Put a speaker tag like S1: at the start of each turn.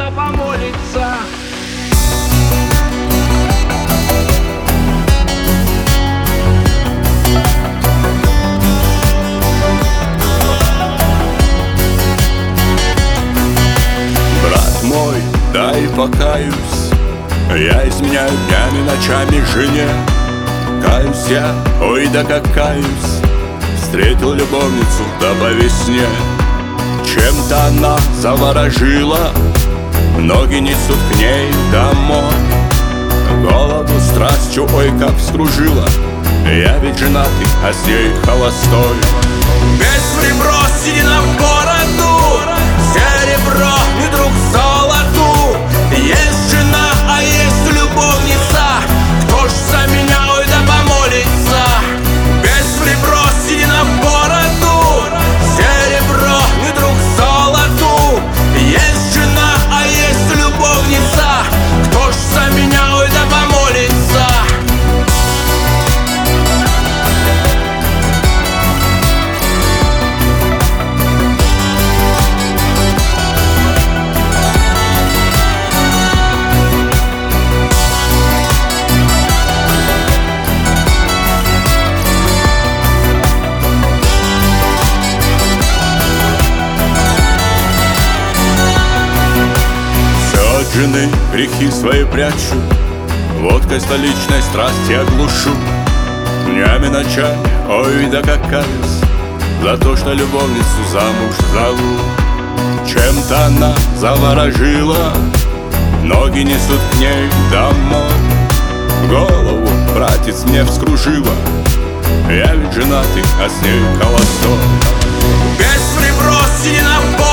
S1: да помолится.
S2: Брат мой, дай покаюсь, я изменяю днями, ночами жене. Каюсь я, ой да как каюсь, встретил любовницу, да по весне. Чем-то она заворожила, ноги несут к ней домой. Голову страстью, ой, как вскружила. Я ведь женатый, а с ней холостой.
S1: Без ребро, седина в бороду, серебро и друг золоту. Есть жена, а есть любовница, кто ж за меня, ой, да помолится. Без ребро, седина в бороду, серебро и друг золоту. Есть жена, а есть любовница, кто ж за меня, ой, да помолится.
S2: От жены грехи свои прячу, водкой столичной страсти оглушу. Днями, ночами, ой, да как каюсь, за то, что любовницу замуж зову. Чем-то она заворожила, ноги несут к ней домой. Голову, братец, мне вскружила, я ведь женатый, а с ней холостой.
S1: Без ребро, седина в